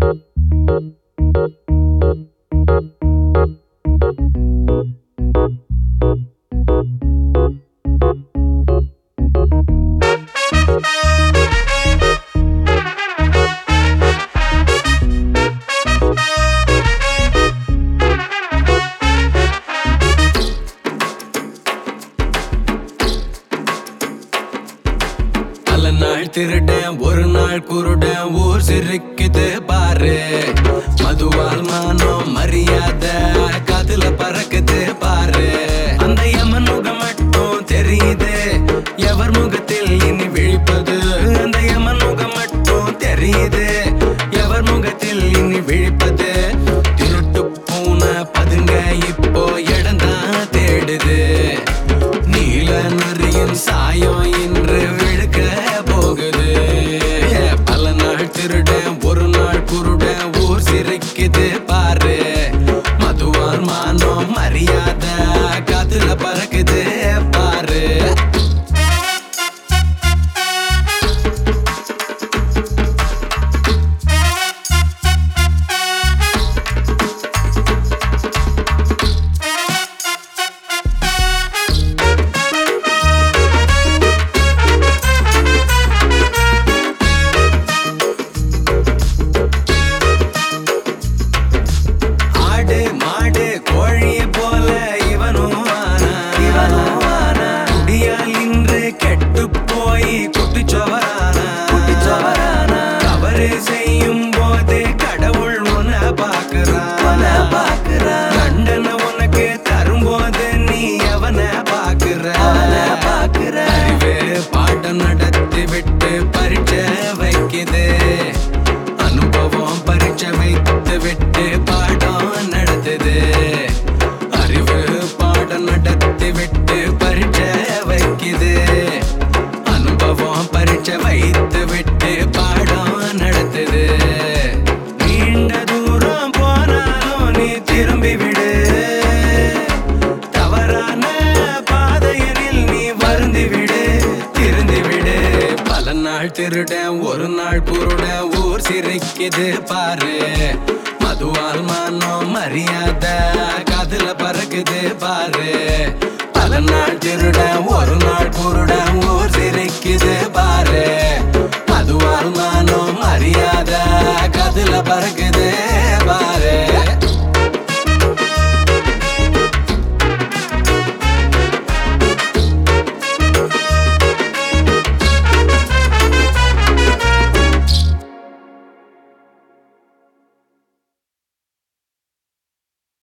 நாள் திருடன் ஒரு நாள் குருடன் ஊர் சிரிக்குது பாரு மதுவால் மானம் மரியாதை காதுல பறக்குது பாரு அந்த யமன் முகம் மட்டும் தெரியுது எவர் முகத்தில் இனி விழிப்பது அந்த யமன் முகம் மட்டும் தெரியுது எவர் முகத்தில் இனி விழிப்பது திருட்டு பூன பதுங்க இப்போ இடம்தான் தேடுது நீல நரியின் சாயம் இன்று விழுக்க போகுது பல நாள் திருடன் ஒரு நாள் குருடன் ஊர் சிரிக்குது பாரு மதுவால் மானம் மரியாதை காதுல பறக்குது பாரு செய்யும் போது கடவுள் உன்னை பாக்குறான் கண்டன உனக்கு தரும்போது நீ அவனை பாக்குற அறிவே பாடம் நடத்தி விட்டு பரீட்சை வைக்குது அனுபவம் பரீட்சை வைத்து விட்டு பாடம் நடத்துது அறிவு பாடம் நடத்தி விட்டு பரீட்சை வைக்குது அனுபவம் பரீட்சை வைத்து விட்டு பாடம் நடத்துது நீண்ட தூரம் போனாலும் நீ திரும்பி விடு தவறான பாதையில் நீ வருந்தி விடு திருந்தி விடு பல நாள் திருடன் ஒரு நாள் குருடன் ஊர் சிரிக்குது பாரு மதுவால் மானம் மரியாதை காதுல பறக்குது பாரு பல நாள் திருடன் ஒரு நாள் குருடன் ஊர் சிரிக்குது பாரு